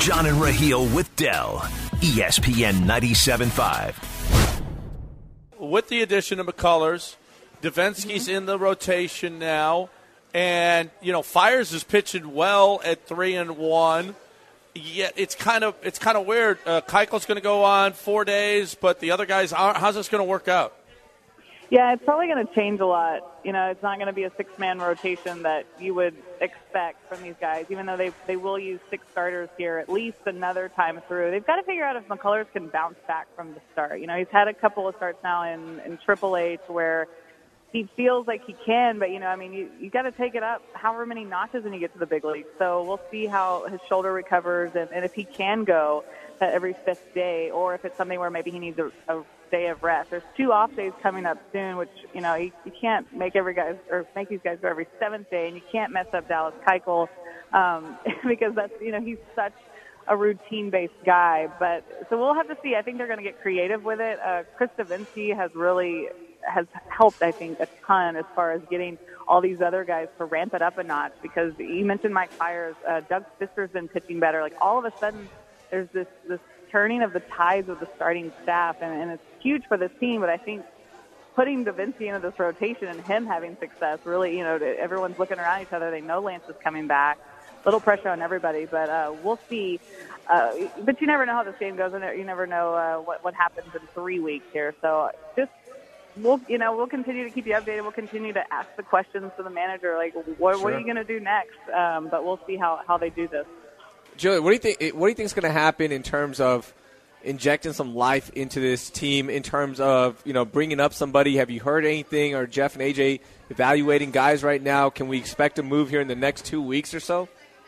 John and Raheel with Dell, ESPN 97.5. With the addition of McCullers, Davinsky's in the rotation now, and Fires is pitching well at 3-1. Yet it's kind of weird. Keuchel's going to go on 4 days, but the other guys aren't. How's this going to work out? Yeah, it's probably going to change a lot. It's not going to be a 6-man rotation that you would expect from these guys, even though they will use 6 starters here at least another time through. They've got to figure out if McCullers can bounce back from the start. He's had a couple of starts now in AAA to where he feels like he can, but, you got to take it up however many notches when you get to the big leagues. So we'll see how his shoulder recovers and if he can go every 5th day, or if it's something where maybe he needs a day of rest. There's 2 off days coming up soon, which, you can't make make these guys go every 7th day, and you can't mess up Dallas Keuchel because that's, he's such a routine-based guy. But so we'll have to see. I think they're going to get creative with it. Chris Davinsky has helped, I think, a ton as far as getting all these other guys to ramp it up a notch, because you mentioned Mike Fiers, Doug Fister's been pitching better. Like, all of a sudden there's this turning of the tides of the starting staff, and it's huge for this team. But I think putting Davinsky into this rotation and him having success really, everyone's looking around each other. They know Lance is coming back. Little pressure on everybody, but we'll see. But you never know how this game goes, and you never know what happens in 3 weeks here. So we'll continue to keep you updated. We'll continue to ask the questions to the manager, like, what are you going to do next? But we'll see how they do this. Julie, what do you think is going to happen in terms of injecting some life into this team, in terms of, bringing up somebody? Have you heard anything? Are Jeff and AJ evaluating guys right now? Can we expect a move here in the next 2 weeks or so?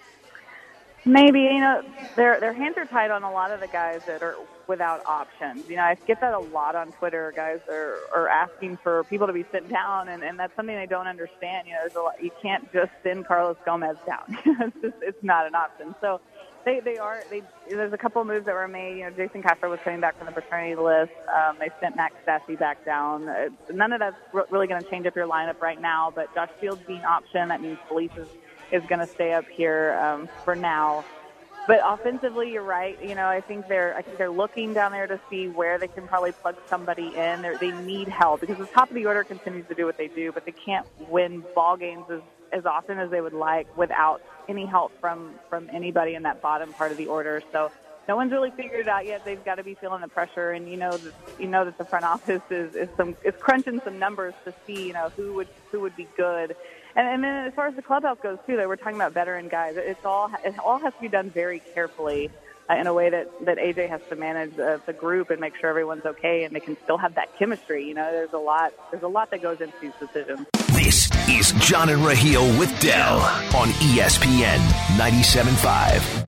Maybe. Their hands are tied on a lot of the guys that are without options. I get that a lot on Twitter. Guys are asking for people to be sitting down, and that's something they don't understand. There's a lot, you can't just send Carlos Gomez down. It's not an option. So there's a couple of moves that were made. Jason Castro was coming back from the paternity list. They sent Max Stassi back down. None of that's really going to change up your lineup right now, but Josh Fields being option, that means Felice is going to stay up here for now. But offensively, you're right. I think they're looking down there to see where they can probably plug somebody in. They need help, because the top of the order continues to do what they do, but they can't win ball games as often as they would like without any help from anybody in that bottom part of the order. So no one's really figured it out yet. They've got to be feeling the pressure, and that the front office is crunching some numbers to see who would be good. And then as far as the clubhouse goes too, we're talking about veteran guys. It all has to be done very carefully in a way that AJ has to manage the group and make sure everyone's okay and they can still have that chemistry. There's a lot that goes into these decisions. This is John and Raheel with Dell on ESPN 97.5.